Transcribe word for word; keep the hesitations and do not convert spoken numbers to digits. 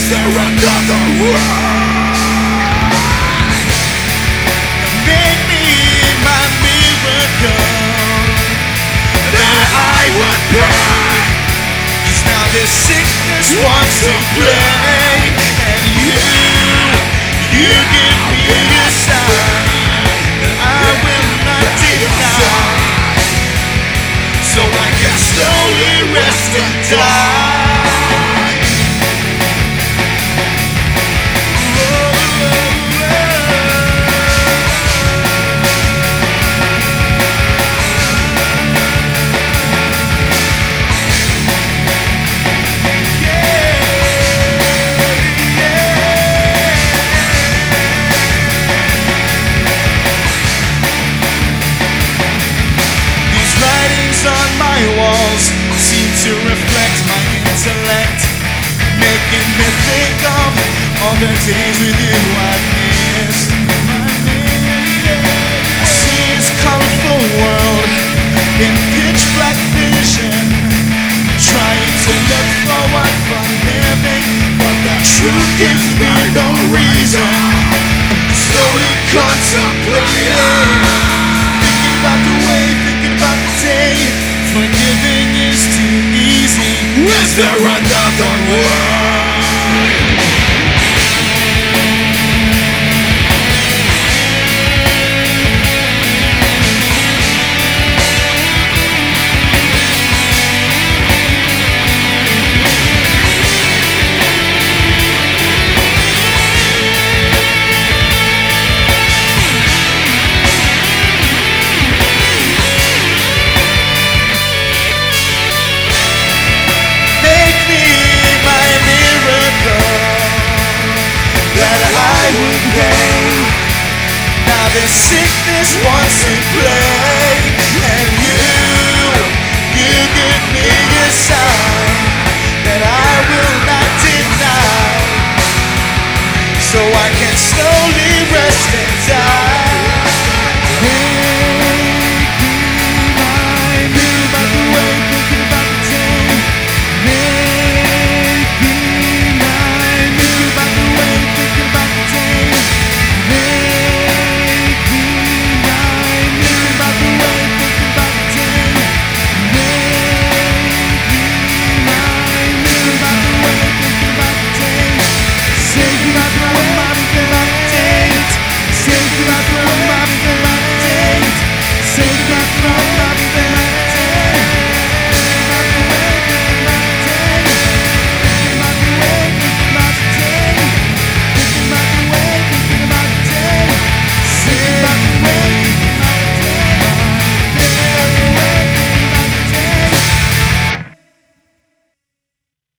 there another way? Make me my miracle That I would pray. 'Cause now this sickness wants to play, and you, you give me a sign that I will not deny, so I can slowly rest and die. On my walls seem to reflect my intellect, making me think of all the days with you I've missed. I see this colorful world in pitch black vision, trying to look forward from living, but the truth gives me no reason. Slowly contemplating, thinking about the way, thinking about the day. Forgiving is too easy. Is there another way? Now this sickness wants to play, and you